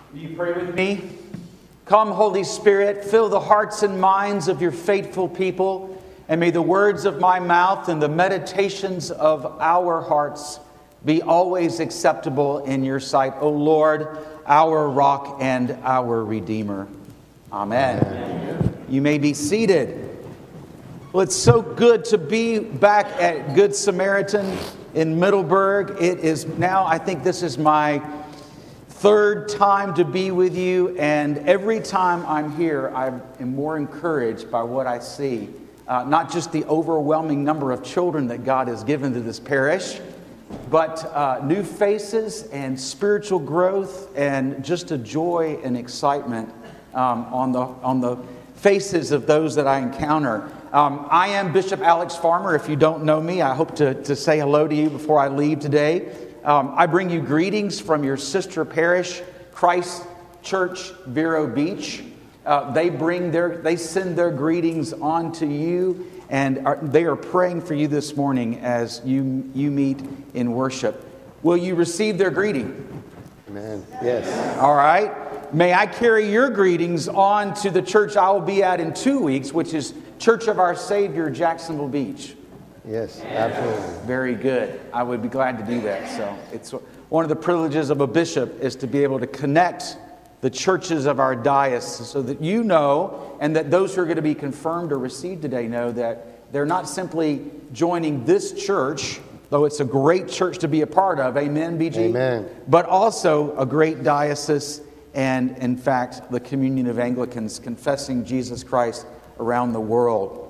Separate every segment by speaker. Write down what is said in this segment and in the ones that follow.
Speaker 1: Will you pray with me? Come, Holy Spirit, fill the hearts and minds of your faithful people, and may the words of my mouth and the meditations of our hearts be always acceptable in your sight, O Lord, our rock and our Redeemer. Amen. Amen. You may be seated. Well, it's so good to be back at Good Samaritan in Middleburg. It is now, I think this is my third time to be with you, and every time I'm here, I am more encouraged by what I see. Not just the overwhelming number of children that God has given to this parish, but new faces and spiritual growth and just a joy and excitement on the faces of those that I encounter. I am Bishop Alex Farmer. If you don't know me, I hope to say hello to you before I leave today. I bring you greetings from your sister parish, Christ Church, Vero Beach. They send their greetings on to you, and they are praying for you this morning as you meet in worship. Will you receive their greeting?
Speaker 2: Amen. Yes.
Speaker 1: All right. May I carry your greetings on to the church I will be at in 2 weeks, which is Church of Our Savior, Jacksonville Beach.
Speaker 2: Yes, absolutely.
Speaker 1: Very good. I would be glad to do that. So it's one of the privileges of a bishop is to be able to connect the churches of our diocese so that you know, and that those who are going to be confirmed or received today know that they're not simply joining this church, though it's a great church to be a part of. Amen, BG?
Speaker 2: Amen.
Speaker 1: But also a great diocese and, in fact, the communion of Anglicans confessing Jesus Christ around the world.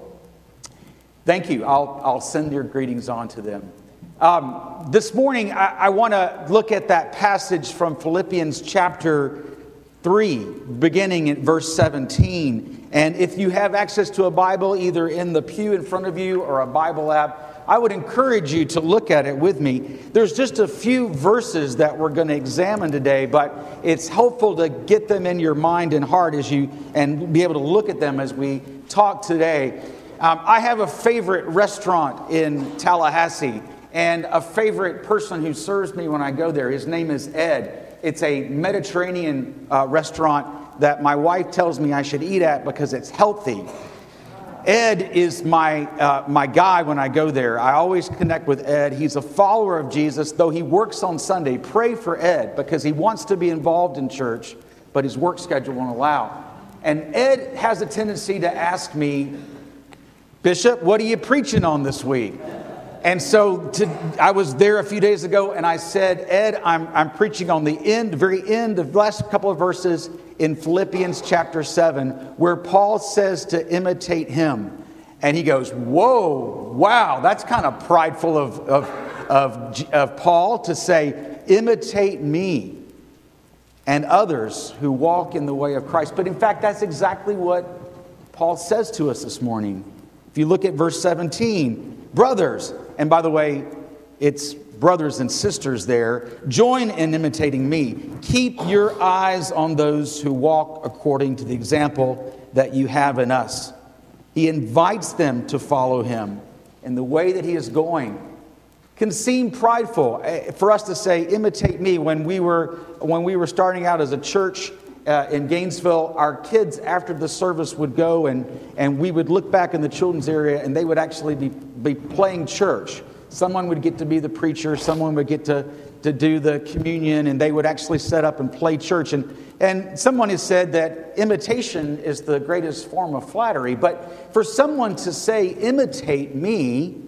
Speaker 1: Thank you. I'll send your greetings on to them. This morning, I want to look at that passage from Philippians chapter 3, beginning at verse 17. And if you have access to a Bible, either in the pew in front of you or a Bible app, I would encourage you to look at it with me. There's just a few verses that we're going to examine today, but it's helpful to get them in your mind and heart and be able to look at them as we talk today. I have a favorite restaurant in Tallahassee and a favorite person who serves me when I go there. His name is Ed. It's a Mediterranean restaurant that my wife tells me I should eat at because it's healthy. Ed is my guy when I go there. I always connect with Ed. He's a follower of Jesus, though he works on Sunday. Pray for Ed because he wants to be involved in church, but his work schedule won't allow. And Ed has a tendency to ask me, Bishop, what are you preaching on this week? And so I was there a few days ago and I said, Ed, I'm preaching on the very end of the last couple of verses in Philippians chapter 7, where Paul says to imitate him. And he goes, whoa, wow, that's kind of prideful of Paul to say, imitate me and others who walk in the way of Christ. But in fact, that's exactly what Paul says to us this morning. If you look at verse 17, brothers, and by the way, it's brothers and sisters there, join in imitating me. Keep your eyes on those who walk according to the example that you have in us. He invites them to follow him in the way that he is going. Can seem prideful for us to say, imitate me. When we were starting out as a church in Gainesville, our kids after the service would go and we would look back in the children's area and they would actually be playing church. Someone would get to be the preacher, someone would get to do the communion, and they would actually set up and play church. And someone has said that imitation is the greatest form of flattery, but for someone to say, imitate me,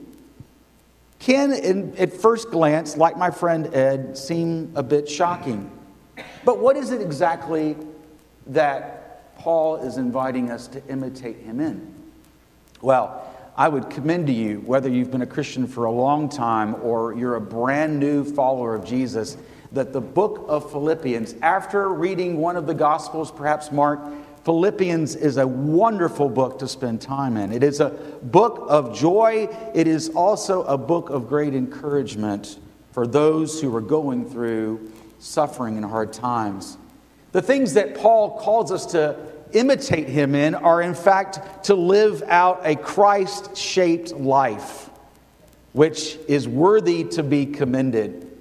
Speaker 1: can at first glance, like my friend Ed, seem a bit shocking. But what is it exactly that Paul is inviting us to imitate him in? Well, I would commend to you, whether you've been a Christian for a long time or you're a brand new follower of Jesus, that the book of Philippians, after reading one of the Gospels, perhaps Mark, Philippians is a wonderful book to spend time in. It is a book of joy. It is also a book of great encouragement for those who are going through suffering and hard times. The things that Paul calls us to imitate him in are, in fact, to live out a Christ-shaped life, which is worthy to be commended.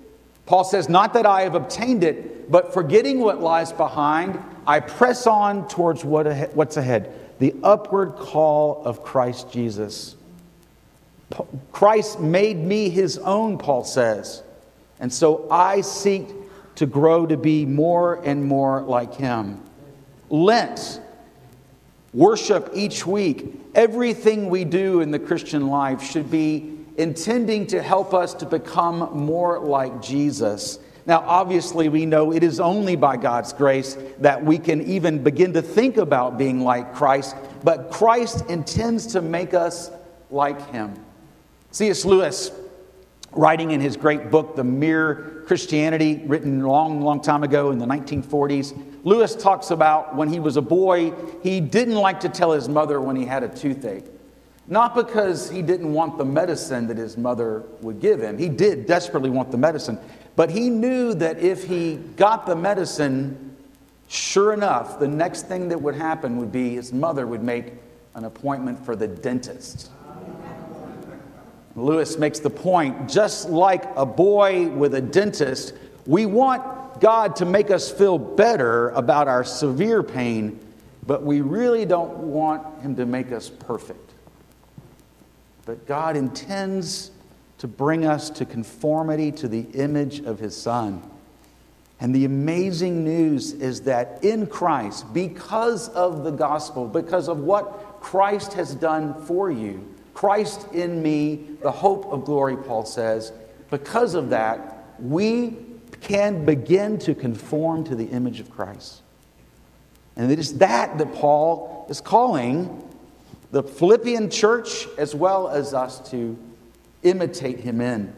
Speaker 1: Paul says, not that I have obtained it, but forgetting what lies behind, I press on towards what's ahead, the upward call of Christ Jesus. Christ made me his own, Paul says, and so I seek to grow to be more and more like him. Lent, worship each week, everything we do in the Christian life should be intending to help us to become more like Jesus. Now, obviously, we know it is only by God's grace that we can even begin to think about being like Christ, but Christ intends to make us like him. C.S. Lewis, writing in his great book, The Mere Christianity, written a long time ago in the 1940s, Lewis talks about when he was a boy, he didn't like to tell his mother when he had a toothache. Not because he didn't want the medicine that his mother would give him. He did desperately want the medicine. But he knew that if he got the medicine, sure enough, the next thing that would happen would be his mother would make an appointment for the dentist. Lewis makes the point, just like a boy with a dentist, we want God to make us feel better about our severe pain, but we really don't want him to make us perfect. But God intends to bring us to conformity to the image of his Son. And the amazing news is that in Christ, because of the gospel, because of what Christ has done for you, Christ in me, the hope of glory, Paul says, because of that, we can begin to conform to the image of Christ. And it is that Paul is calling the Philippian church as well as us to imitate him in.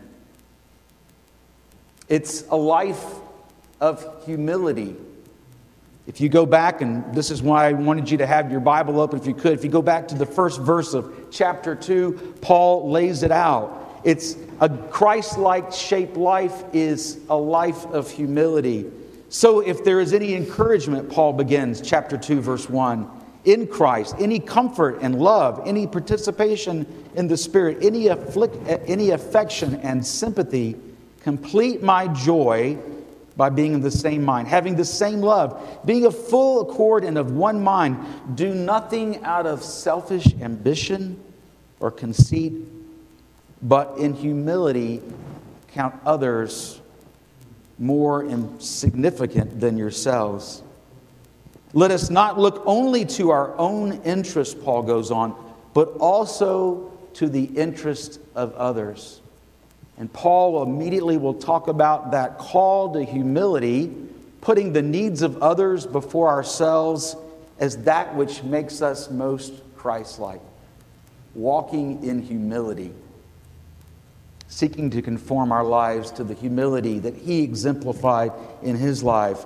Speaker 1: It's a life of humility. If you go back, and this is why I wanted you to have your Bible open if you could. If you go back to the first verse of chapter 2, Paul lays it out. It's a Christ-like shaped life is a life of humility. So if there is any encouragement, Paul begins chapter 2, verse 1. In Christ, any comfort and love, any participation in the Spirit, any affection and sympathy, complete my joy by being of the same mind, having the same love, being of full accord and of one mind. Do nothing out of selfish ambition or conceit, but in humility count others more insignificant than yourselves. Let us not look only to our own interest, Paul goes on, but also to the interest of others. And Paul immediately will talk about that call to humility, putting the needs of others before ourselves as that which makes us most Christ-like. Walking in humility, seeking to conform our lives to the humility that he exemplified in his life.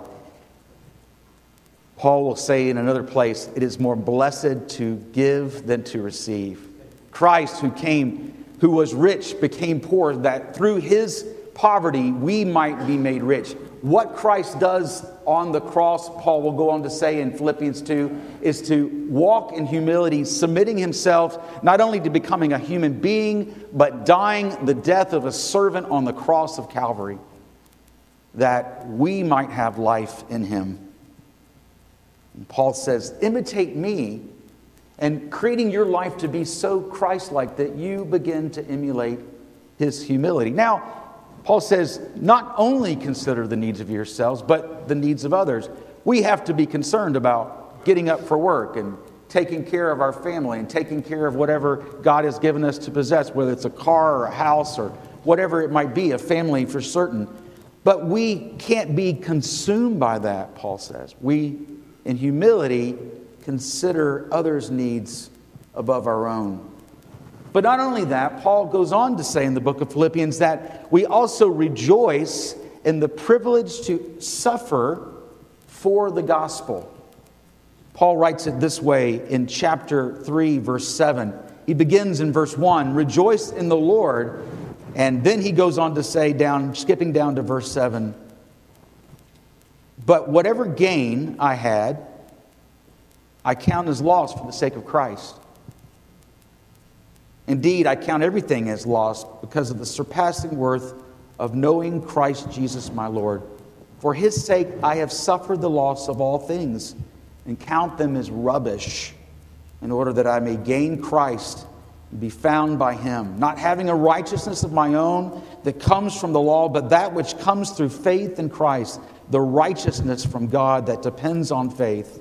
Speaker 1: Paul will say in another place, it is more blessed to give than to receive. Christ, who was rich, became poor, that through his poverty we might be made rich. What Christ does on the cross, Paul will go on to say in Philippians 2, is to walk in humility, submitting himself not only to becoming a human being, but dying the death of a servant on the cross of Calvary, that we might have life in him. And Paul says, imitate me, and creating your life to be so Christ-like that you begin to emulate his humility. Now, Paul says, not only consider the needs of yourselves, but the needs of others. We have to be concerned about getting up for work and taking care of our family and taking care of whatever God has given us to possess, whether it's a car or a house or whatever it might be, a family for certain. But we can't be consumed by that, Paul says. We, in humility, consider others' needs above our own. But not only that, Paul goes on to say in the book of Philippians that we also rejoice in the privilege to suffer for the gospel. Paul writes it this way in chapter 3, verse 7. He begins in verse 1, rejoice in the Lord. And then he goes on to say, skipping down to verse 7, but whatever gain I had, I count as loss for the sake of Christ. Indeed, I count everything as loss because of the surpassing worth of knowing Christ Jesus my Lord. For his sake I have suffered the loss of all things, and count them as rubbish, in order that I may gain Christ and be found by him, not having a righteousness of my own that comes from the law, but that which comes through faith in Christ, the righteousness from God that depends on faith.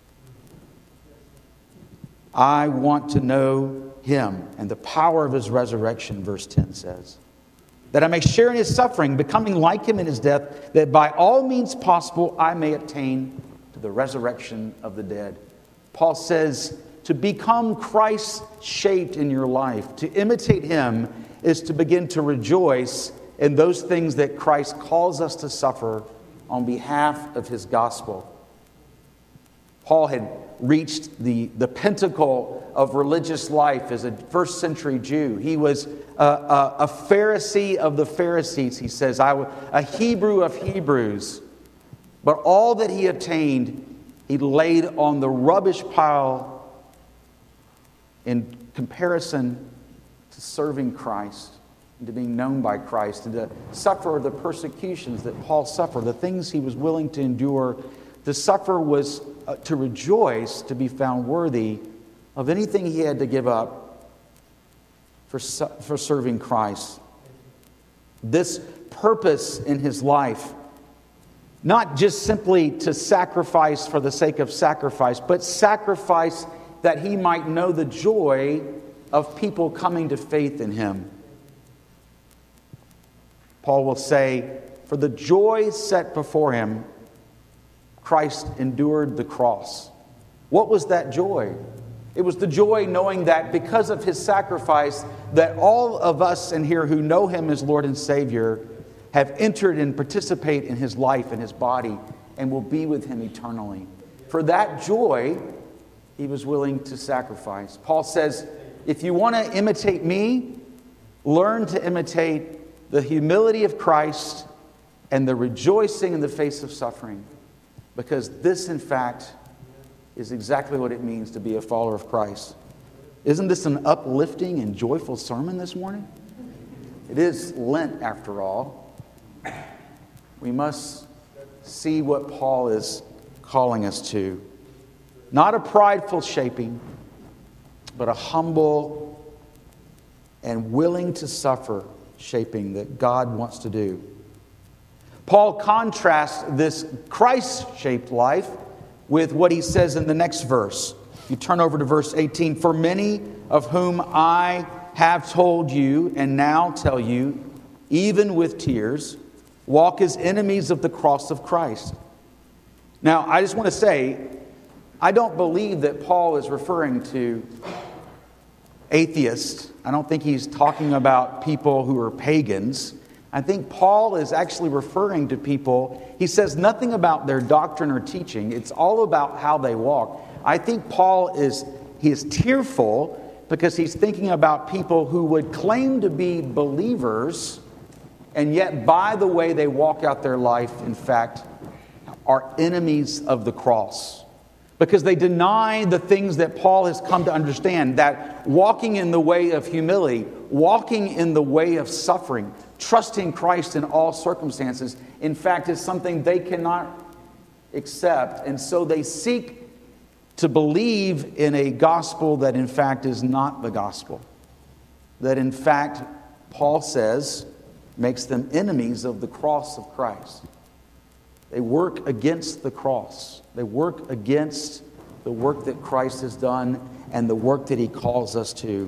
Speaker 1: I want to know him and the power of his resurrection, verse 10 says, that I may share in his suffering, becoming like him in his death, that by all means possible I may attain to the resurrection of the dead. Paul says to become Christ-shaped in your life, to imitate him, is to begin to rejoice in those things that Christ calls us to suffer on behalf of his gospel. Paul had reached the pinnacle of religious life as a first century Jew. He was a Pharisee of the Pharisees, he says, a Hebrew of Hebrews. But all that he attained, he laid on the rubbish pile in comparison to serving Christ and to being known by Christ and to suffer the persecutions that Paul suffered, the things he was willing to endure. To suffer was to rejoice, to be found worthy of anything he had to give up for serving Christ. This purpose in his life, not just simply to sacrifice for the sake of sacrifice, but sacrifice that he might know the joy of people coming to faith in him. Paul will say, for the joy set before him, Christ endured the cross. What was that joy? It was the joy knowing that because of his sacrifice, that all of us in here who know him as Lord and Savior have entered and participate in his life and his body and will be with him eternally. For that joy, he was willing to sacrifice. Paul says, if you want to imitate me, learn to imitate the humility of Christ and the rejoicing in the face of suffering. Because this, in fact, is exactly what it means to be a follower of Christ. Isn't this an uplifting and joyful sermon this morning? It is Lent, after all. We must see what Paul is calling us to. Not a prideful shaping, but a humble and willing to suffer shaping that God wants to do. Paul contrasts this Christ-shaped life with what he says in the next verse. You turn over to verse 18. For many of whom I have told you and now tell you, even with tears, walk as enemies of the cross of Christ. Now, I just want to say, I don't believe that Paul is referring to atheists. I don't think he's talking about people who are pagans. I think Paul is actually referring to people. He says nothing about their doctrine or teaching. It's all about how they walk. I think Paul is tearful because he's thinking about people who would claim to be believers, and yet by the way they walk out their life, in fact, are enemies of the cross. Because they deny the things that Paul has come to understand, that walking in the way of humility, walking in the way of suffering, trusting Christ in all circumstances, in fact, is something they cannot accept. And so they seek to believe in a gospel that in fact is not the gospel. That in fact, Paul says, makes them enemies of the cross of Christ. They work against the cross. They work against the work that Christ has done and the work that he calls us to.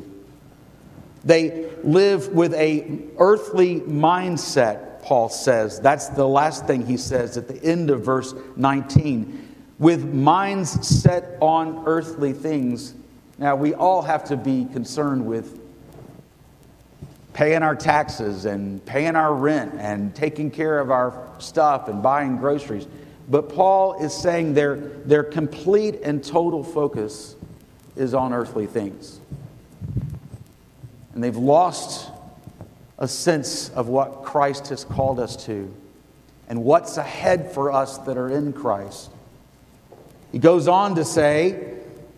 Speaker 1: They live with an earthly mindset, Paul says. That's the last thing he says at the end of verse 19. With minds set on earthly things. Now, we all have to be concerned with paying our taxes and paying our rent and taking care of our stuff and buying groceries. But Paul is saying their complete and total focus is on earthly things. And they've lost a sense of what Christ has called us to and what's ahead for us that are in Christ. He goes on to say,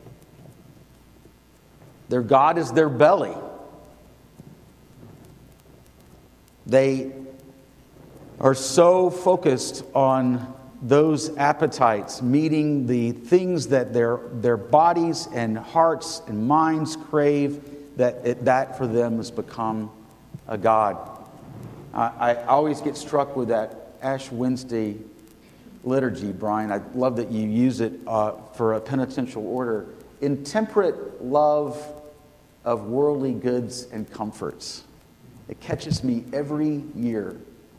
Speaker 1: their God is their belly. They are so focused on those appetites, meeting the things that their bodies and hearts and minds crave, that for them has become a god. I always get struck with that Ash Wednesday liturgy, Brian. I love that you use it for a penitential order. Intemperate love of worldly goods and comforts. It catches me every year.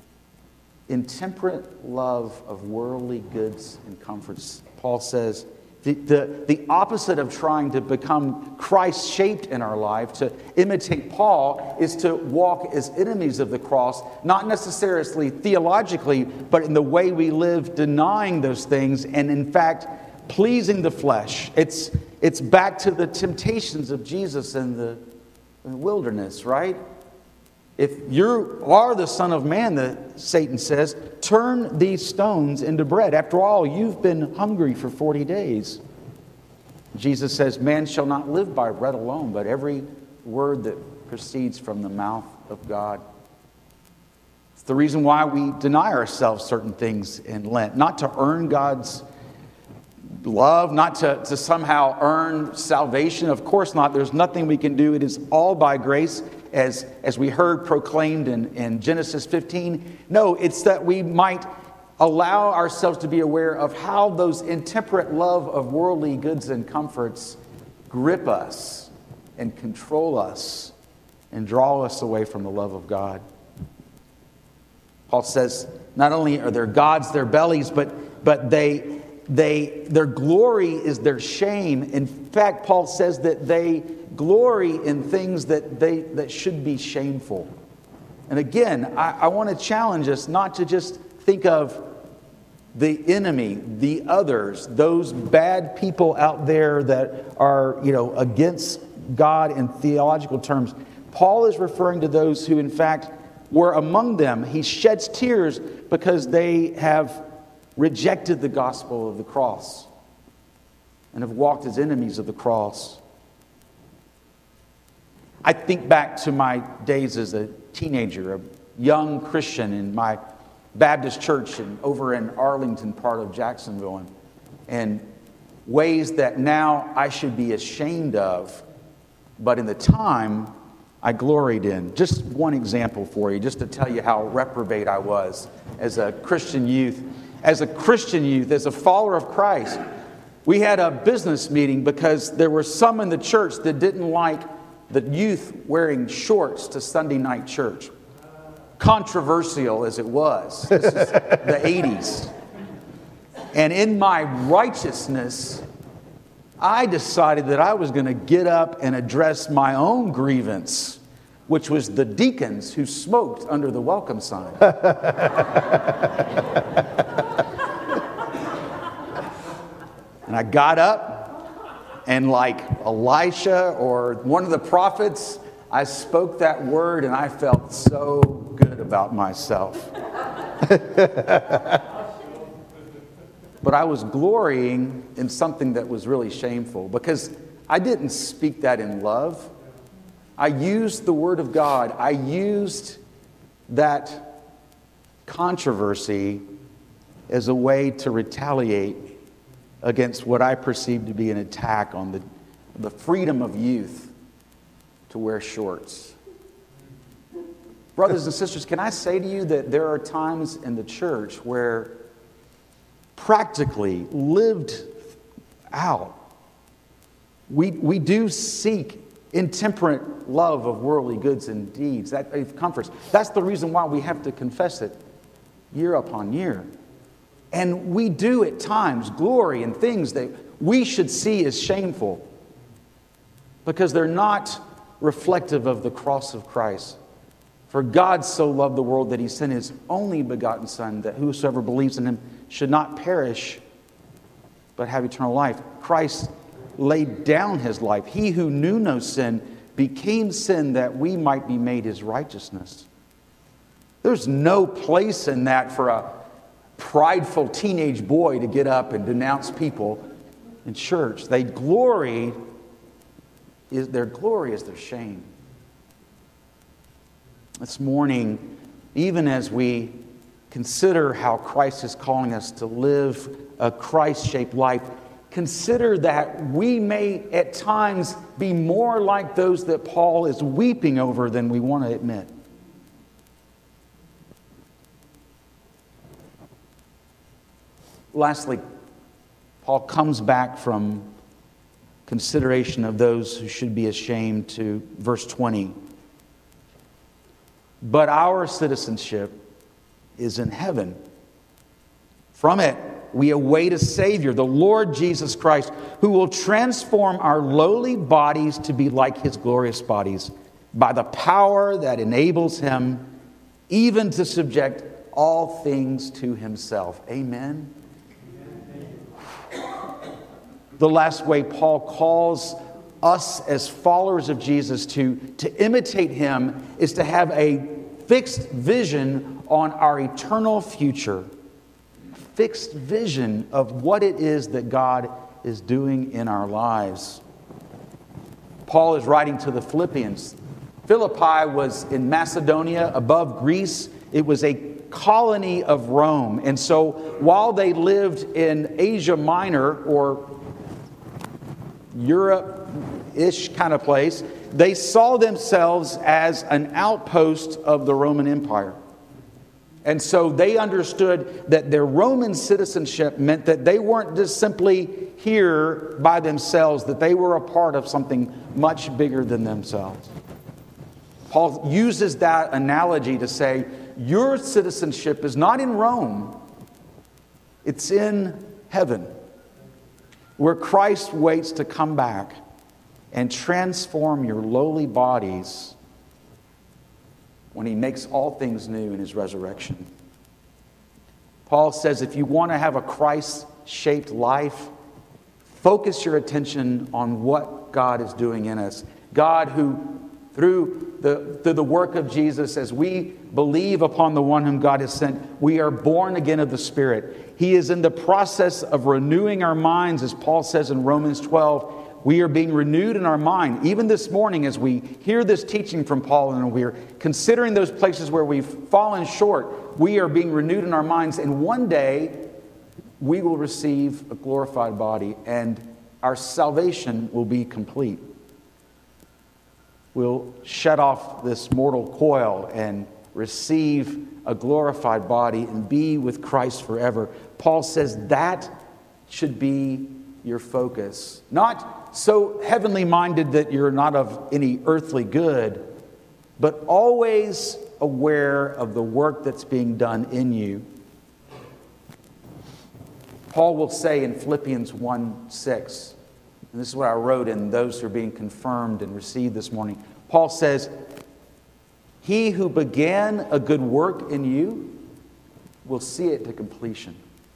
Speaker 1: Intemperate love of worldly goods and comforts. Paul says the opposite of trying to become Christ-shaped in our life, to imitate Paul, is to walk as enemies of the cross, not necessarily theologically, but in the way we live, denying those things and, in fact, pleasing the flesh. It's back to the temptations of Jesus in the wilderness, right? If you are the Son of Man, Satan says, turn these stones into bread. After all, you've been hungry for 40 days. Jesus says, man shall not live by bread alone, but every word that proceeds from the mouth of God. It's the reason why we deny ourselves certain things in Lent. Not to earn God's love, not to somehow earn salvation. Of course not. There's nothing we can do. It is all by grace, as we heard proclaimed in Genesis 15. No, it's that we might allow ourselves to be aware of how those intemperate love of worldly goods and comforts grip us and control us and draw us away from the love of God. Paul says not only are their gods their bellies, but their glory is their shame. In fact, Paul says that they glory in things that should be shameful. And again, I want to challenge us not to just think of the enemy, the others, those bad people out there that are, against God in theological terms. Paul is referring to those who, in fact, were among them. He sheds tears because they have rejected the gospel of the cross and have walked as enemies of the cross. I think back to my days as a teenager, a young Christian in my Baptist church over in Arlington, part of Jacksonville, and ways that now I should be ashamed of, but in the time I gloried in. Just one example for you, just to tell you how reprobate I was as a Christian youth. As a Christian youth, as a follower of Christ, we had a business meeting because there were some in the church that didn't like the youth wearing shorts to Sunday night church. Controversial as it was. This is the 80s. And in my righteousness, I decided that I was going to get up and address my own grievance, which was the deacons who smoked under the welcome sign. And I got up, and like Elisha or one of the prophets, I spoke that word, and I felt so good about myself. But I was glorying in something that was really shameful, because I didn't speak that in love. I used the word of God. I used that controversy as a way to retaliate against what I perceived to be an attack on the freedom of youth to wear shorts. Brothers and sisters, can I say to you that there are times in the church where practically lived out, we do seek intemperate love of worldly goods and deeds, that of comforts. That's the reason why we have to confess it year upon year. And we do at times glory in things that we should see as shameful because they're not reflective of the cross of Christ. For God so loved the world that he sent his only begotten Son, that whosoever believes in him should not perish but have eternal life. Christ laid down his life. He who knew no sin became sin that we might be made his righteousness. There's no place in that for a prideful teenage boy to get up and denounce people in church. Their glory is their shame. This morning, even as we consider how Christ is calling us to live a Christ-shaped life. Consider that we may at times be more like those that Paul is weeping over than we want to admit. Lastly, Paul comes back from consideration of those who should be ashamed to verse 20. But our citizenship is in heaven. From it, we await a Savior, the Lord Jesus Christ, who will transform our lowly bodies to be like His glorious bodies by the power that enables Him even to subject all things to Himself. Amen. The last way Paul calls us as followers of Jesus to imitate Him is to have a fixed vision on our eternal future. Fixed vision of what it is that God is doing in our lives. Paul is writing to the Philippians. Philippi was in Macedonia above Greece. It was a colony of Rome. And so while they lived in Asia Minor, or Europe-ish kind of place, they saw themselves as an outpost of the Roman Empire. And so they understood that their Roman citizenship meant that they weren't just simply here by themselves, that they were a part of something much bigger than themselves. Paul uses that analogy to say, your citizenship is not in Rome, it's in heaven, where Christ waits to come back and transform your lowly bodies when He makes all things new in His resurrection. Paul says if you want to have a Christ-shaped life, focus your attention on what God is doing in us. God who, through the work of Jesus, as we believe upon the one whom God has sent, we are born again of the Spirit. He is in the process of renewing our minds, as Paul says in Romans 12. We are being renewed in our mind. Even this morning, as we hear this teaching from Paul and we're considering those places where we've fallen short, we are being renewed in our minds. And one day, we will receive a glorified body and our salvation will be complete. We'll shut off this mortal coil and receive a glorified body and be with Christ forever. Paul says that should be your focus. Not so heavenly minded that you're not of any earthly good, but always aware of the work that's being done in you. Paul will say in Philippians 1:6, and this is what I wrote in those who are being confirmed and received this morning. Paul says, He who began a good work in you will see it to completion.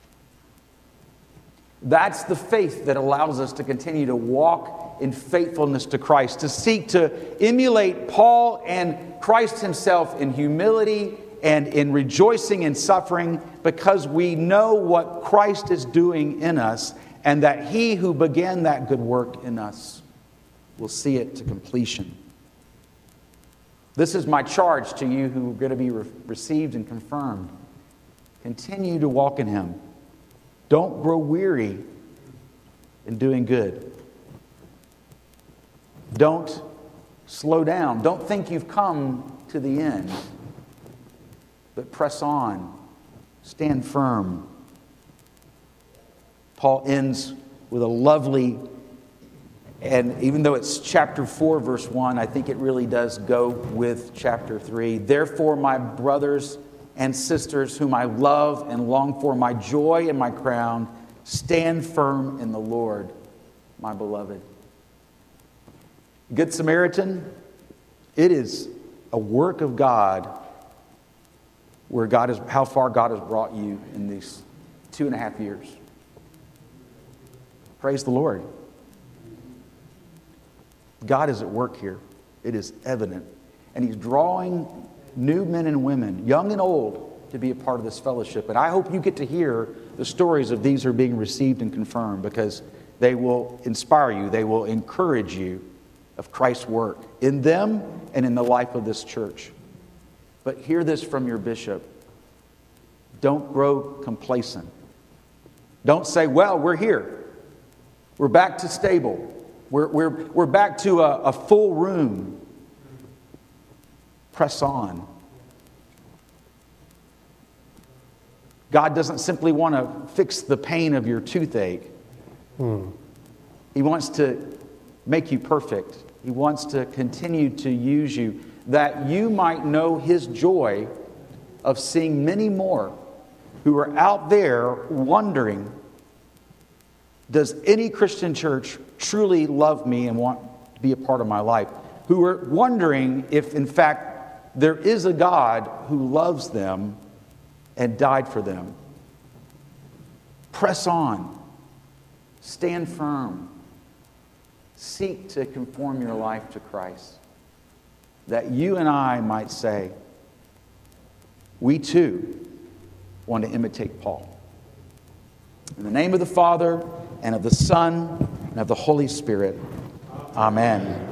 Speaker 1: That's the faith that allows us to continue to walk in faithfulness to Christ, to seek to emulate Paul and Christ Himself in humility and in rejoicing in suffering, because we know what Christ is doing in us and that He who began that good work in us will see it to completion. This is my charge to you who are going to be received and confirmed. Continue to walk in Him. Don't grow weary in doing good. Don't slow down. Don't think you've come to the end. But press on. Stand firm. Paul ends with a lovely, and even though it's chapter 4, verse 1, I think it really does go with chapter 3. Therefore, my brothers and sisters whom I love and long for, my joy and my crown, stand firm in the Lord, my beloved. Good Samaritan, it is a work of God where how far God has brought you in these 2.5 years. Praise the Lord. God is at work here. It is evident. And He's drawing new men and women, young and old, to be a part of this fellowship. And I hope you get to hear the stories of these who are being received and confirmed, because they will inspire you, they will encourage you of Christ's work in them and in the life of this church. But hear this from your bishop. Don't grow complacent. Don't say, well, we're here. We're back to stable. We're back to a full room. Press on. God doesn't simply want to fix the pain of your toothache. He wants to make you perfect. He wants to continue to use you that you might know His joy of seeing many more who are out there wondering, does any Christian church truly love me and want to be a part of my life? Who are wondering if, in fact, there is a God who loves them and died for them. Press on. Stand firm. Seek to conform your life to Christ, that you and I might say, we too want to imitate Paul. In the name of the Father, and of the Son, and of the Holy Spirit. Amen.